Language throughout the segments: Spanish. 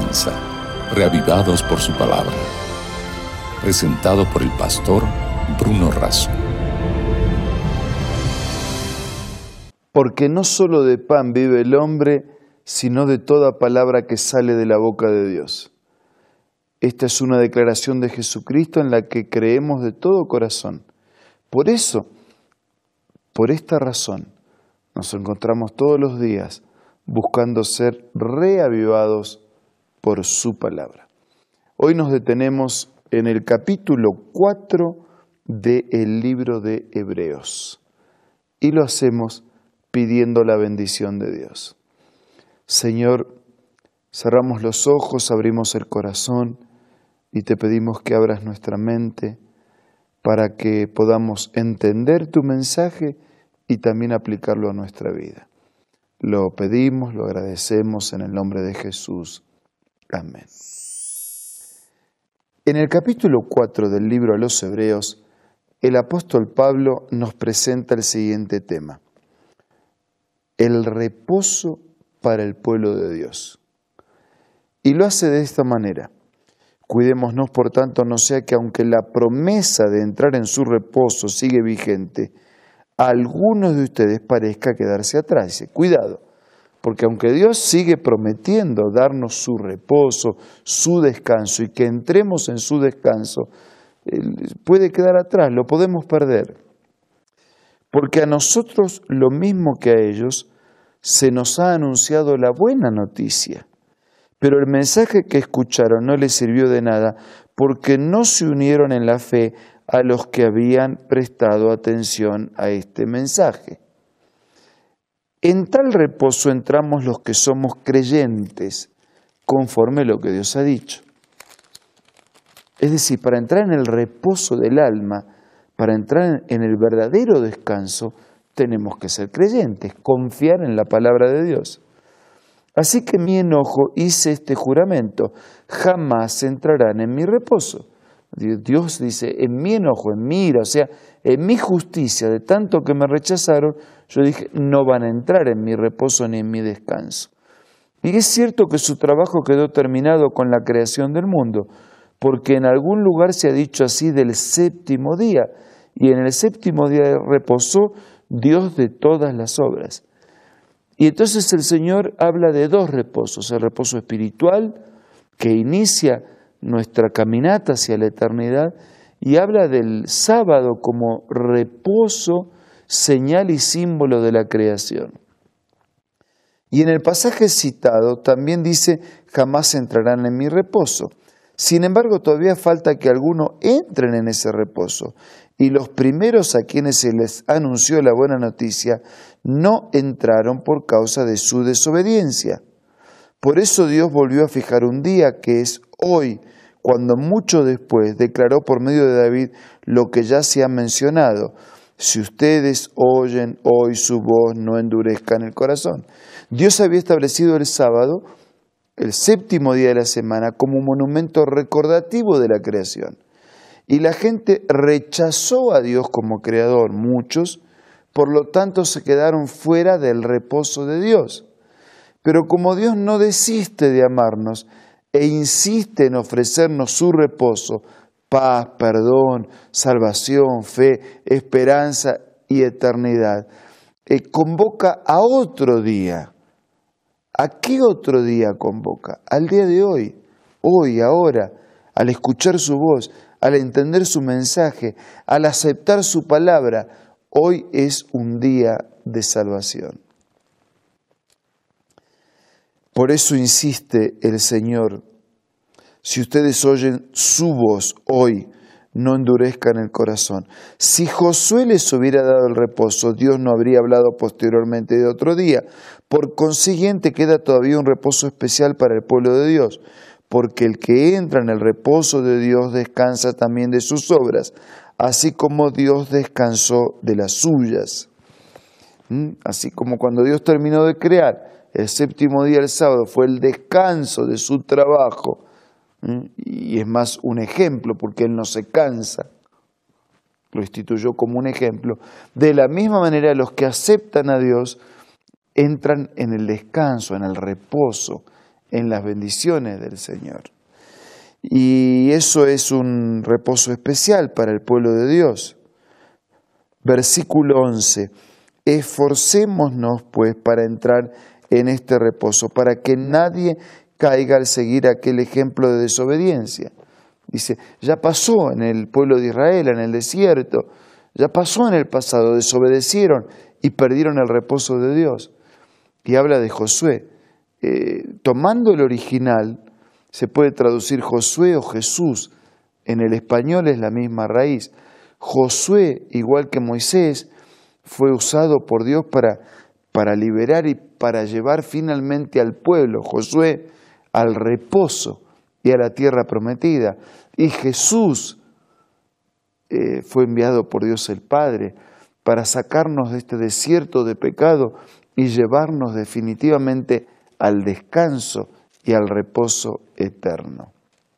comienza, reavivados por su palabra. Presentado por el pastor Bruno Razo. Porque no solo de pan vive el hombre, sino de toda palabra que sale de la boca de Dios. Esta es una declaración de Jesucristo en la que creemos de todo corazón. Por eso, por esta razón, nos encontramos todos los días buscando ser reavivados por su palabra. Hoy nos detenemos en el capítulo 4 del libro de Hebreos y lo hacemos pidiendo la bendición de Dios. Señor, cerramos los ojos, abrimos el corazón y te pedimos que abras nuestra mente para que podamos entender tu mensaje y también aplicarlo a nuestra vida. Lo pedimos, lo agradecemos en el nombre de Jesús. Amén. En el capítulo 4 del libro a los Hebreos, el apóstol Pablo nos presenta el siguiente tema: el reposo para el pueblo de Dios. Y lo hace de esta manera: cuidémonos, por tanto, no sea que aunque la promesa de entrar en su reposo sigue vigente, a algunos de ustedes parezca quedarse atrás. Dice, cuidado, porque aunque Dios sigue prometiendo darnos su reposo, su descanso, y que entremos en su descanso, puede quedar atrás, lo podemos perder. Porque a nosotros, lo mismo que a ellos, se nos ha anunciado la buena noticia. Pero el mensaje que escucharon no les sirvió de nada, porque no se unieron en la fe a los que habían prestado atención a este mensaje. En tal reposo entramos los que somos creyentes, conforme a lo que Dios ha dicho. Es decir, para entrar en el reposo del alma, para entrar en el verdadero descanso, tenemos que ser creyentes, confiar en la palabra de Dios. Así que en mi enojo hice este juramento: jamás entrarán en mi reposo. Dios dice, en mi enojo, en mi ira, o sea, en mi justicia, de tanto que me rechazaron, yo dije, no van a entrar en mi reposo ni en mi descanso. Y es cierto que su trabajo quedó terminado con la creación del mundo, porque en algún lugar se ha dicho así del séptimo día, y en el séptimo día reposó Dios de todas las obras. Y entonces el Señor habla de dos reposos: el reposo espiritual, que inicia nuestra caminata hacia la eternidad, y habla del sábado como reposo, señal y símbolo de la creación. Y en el pasaje citado también dice, jamás entrarán en mi reposo. Sin embargo, todavía falta que algunos entren en ese reposo. Y los primeros a quienes se les anunció la buena noticia no entraron por causa de su desobediencia. Por eso Dios volvió a fijar un día, que es hoy, cuando mucho después declaró por medio de David lo que ya se ha mencionado: si ustedes oyen hoy su voz, no endurezcan el corazón. Dios había establecido el sábado, el séptimo día de la semana, como un monumento recordativo de la creación. Y la gente rechazó a Dios como creador, muchos, por lo tanto se quedaron fuera del reposo de Dios. Pero como Dios no desiste de amarnos e insiste en ofrecernos su reposo, paz, perdón, salvación, fe, esperanza y eternidad, convoca a otro día. ¿A qué otro día convoca? Al día de hoy, ahora, al escuchar su voz, al entender su mensaje, al aceptar su palabra. Hoy es un día de salvación. Por eso insiste el Señor: si ustedes oyen su voz hoy, no endurezcan el corazón. Si Josué les hubiera dado el reposo, Dios no habría hablado posteriormente de otro día. Por consiguiente, queda todavía un reposo especial para el pueblo de Dios, porque el que entra en el reposo de Dios descansa también de sus obras, así como Dios descansó de las suyas. Así como cuando Dios terminó de crear, el séptimo día, el sábado, fue el descanso de su trabajo, y es más un ejemplo porque Él no se cansa, lo instituyó como un ejemplo. De la misma manera, los que aceptan a Dios entran en el descanso, en el reposo, en las bendiciones del Señor. Y eso es un reposo especial para el pueblo de Dios. Versículo 11. Esforcémonos pues para entrar en este reposo, para que nadie caiga al seguir aquel ejemplo de desobediencia. Dice, ya pasó en el pueblo de Israel, en el desierto, ya pasó en el pasado, desobedecieron y perdieron el reposo de Dios. Y habla de Josué. Tomando el original, se puede traducir Josué o Jesús. En el español es la misma raíz. Josué, igual que Moisés, fue usado por Dios para liberar y para llevar finalmente al pueblo, Josué, al reposo y a la tierra prometida. Y Jesús fue enviado por Dios el Padre para sacarnos de este desierto de pecado y llevarnos definitivamente al descanso y al reposo eterno.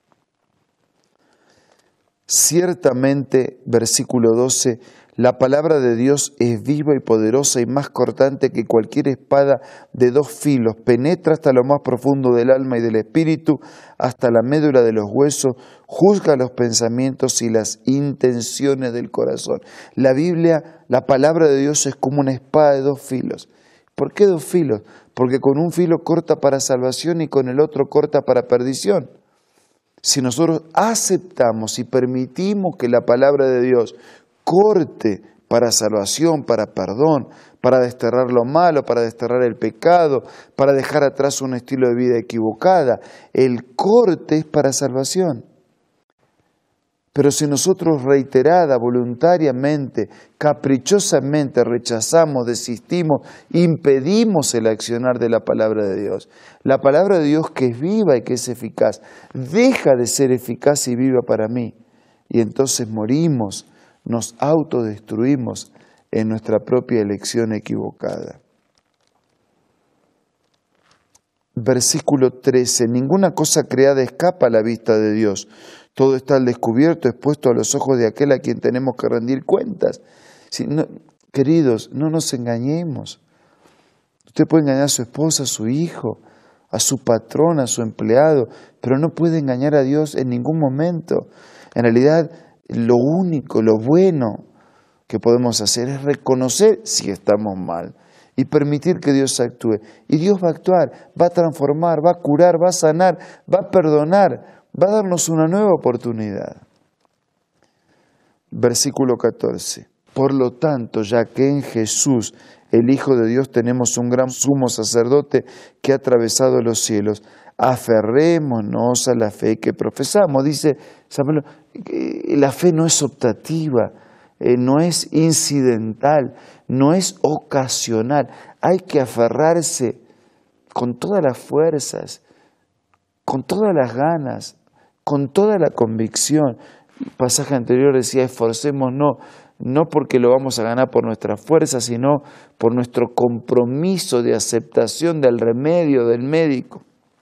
Ciertamente, versículo 12, la palabra de Dios es viva y poderosa y más cortante que cualquier espada de 2 filos, penetra hasta lo más profundo del alma y del espíritu, hasta la médula de los huesos, juzga los pensamientos y las intenciones del corazón. La Biblia, la palabra de Dios es como una espada de 2 filos. ¿Por qué 2 filos? Porque con un filo corta para salvación y con el otro corta para perdición. Si nosotros aceptamos y permitimos que la palabra de Dios corte para salvación, para perdón, para desterrar lo malo, para desterrar el pecado, para dejar atrás un estilo de vida equivocada, el corte es para salvación. Pero si nosotros reiterada, voluntariamente, caprichosamente rechazamos, desistimos, impedimos el accionar de la palabra de Dios, la palabra de Dios que es viva y que es eficaz, deja de ser eficaz y viva para mí. Y entonces morimos, nos autodestruimos en nuestra propia elección equivocada. Versículo 13. Ninguna cosa creada escapa a la vista de Dios. Todo está al descubierto, expuesto a los ojos de aquel a quien tenemos que rendir cuentas. Queridos, no nos engañemos. Usted puede engañar a su esposa, a su hijo, a su patrón, a su empleado, pero no puede engañar a Dios en ningún momento. En realidad, lo único, lo bueno que podemos hacer es reconocer si estamos mal y permitir que Dios actúe. Y Dios va a actuar, va a transformar, va a curar, va a sanar, va a perdonar, va a darnos una nueva oportunidad. Versículo 14. Por lo tanto, ya que en Jesús, el Hijo de Dios, tenemos un gran sumo sacerdote que ha atravesado los cielos, aferrémonos a la fe que profesamos. Dice San Pablo, la fe no es optativa, no es incidental, no es ocasional. Hay que aferrarse con todas las fuerzas, con todas las ganas, con toda la convicción. El pasaje anterior decía, esforcémonos, no porque lo vamos a ganar por nuestra fuerza, sino por nuestro compromiso de aceptación del remedio del médico.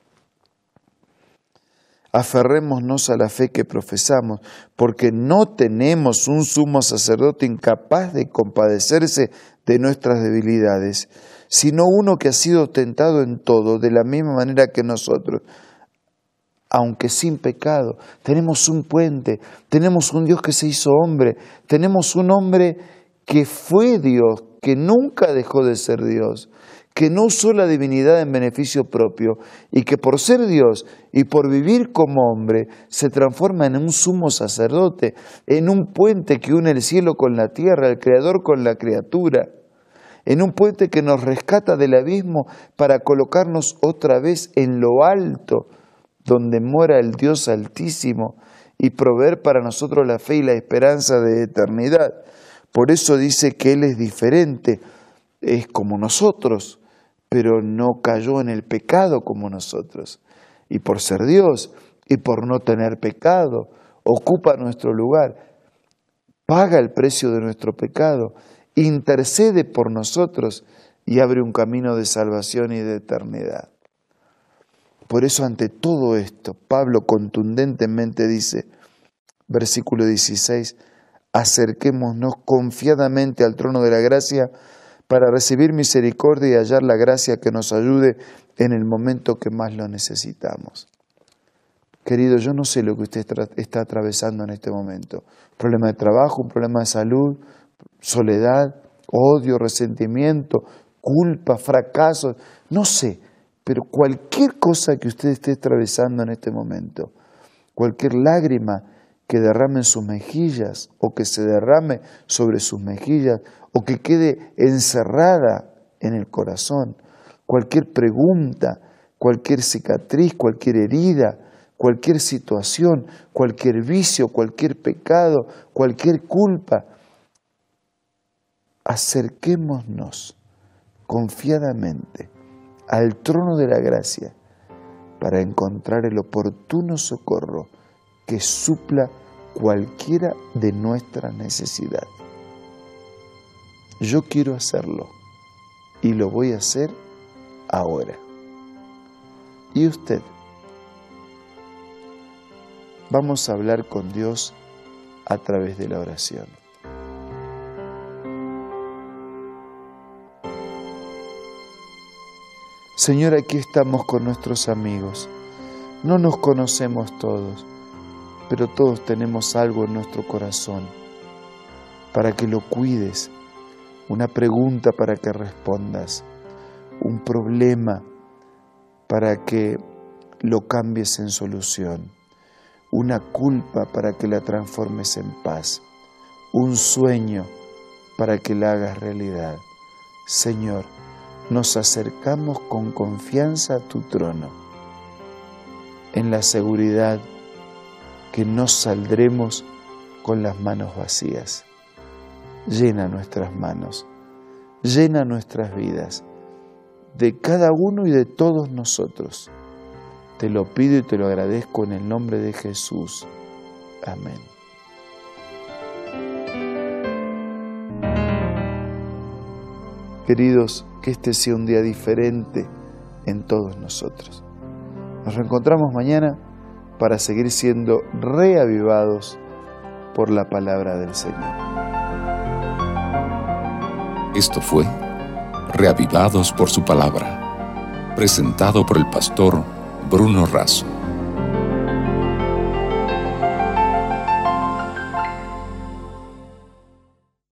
Aferrémonos a la fe que profesamos, porque no tenemos un sumo sacerdote incapaz de compadecerse de nuestras debilidades, sino uno que ha sido tentado en todo, de la misma manera que nosotros, aunque sin pecado. Tenemos un puente, tenemos un Dios que se hizo hombre, tenemos un hombre que fue Dios, que nunca dejó de ser Dios, que no usó la divinidad en beneficio propio y que por ser Dios y por vivir como hombre se transforma en un sumo sacerdote, en un puente que une el cielo con la tierra, el creador con la criatura, en un puente que nos rescata del abismo para colocarnos otra vez en lo alto, donde mora el Dios Altísimo y proveer para nosotros la fe y la esperanza de eternidad. Por eso dice que Él es diferente, es como nosotros, pero no cayó en el pecado como nosotros. Y por ser Dios y por no tener pecado, ocupa nuestro lugar, paga el precio de nuestro pecado, intercede por nosotros y abre un camino de salvación y de eternidad. Por eso, ante todo esto, Pablo contundentemente dice, versículo 16, acerquémonos confiadamente al trono de la gracia para recibir misericordia y hallar la gracia que nos ayude en el momento que más lo necesitamos. Querido, yo no sé lo que usted está atravesando en este momento. Un problema de trabajo, un problema de salud, soledad, odio, resentimiento, culpa, fracaso, no sé. Pero cualquier cosa que usted esté atravesando en este momento, cualquier lágrima que derrame en sus mejillas o que se derrame sobre sus mejillas o que quede encerrada en el corazón, cualquier pregunta, cualquier cicatriz, cualquier herida, cualquier situación, cualquier vicio, cualquier pecado, cualquier culpa, acerquémonos confiadamente al trono de la gracia para encontrar el oportuno socorro que supla cualquiera de nuestra necesidad. Yo quiero hacerlo y lo voy a hacer ahora. ¿Y usted? Vamos a hablar con Dios a través de la oración. Señor, aquí estamos con nuestros amigos. No nos conocemos todos, pero todos tenemos algo en nuestro corazón para que lo cuides, una pregunta para que respondas, un problema para que lo cambies en solución, una culpa para que la transformes en paz, un sueño para que la hagas realidad. Señor, nos acercamos con confianza a tu trono, en la seguridad que no saldremos con las manos vacías. Llena nuestras manos, llena nuestras vidas, de cada uno y de todos nosotros. Te lo pido y te lo agradezco en el nombre de Jesús. Amén. Queridos, que este sea un día diferente en todos nosotros. Nos reencontramos mañana para seguir siendo reavivados por la palabra del Señor. Esto fue Reavivados por su palabra, presentado por el pastor Bruno Razo.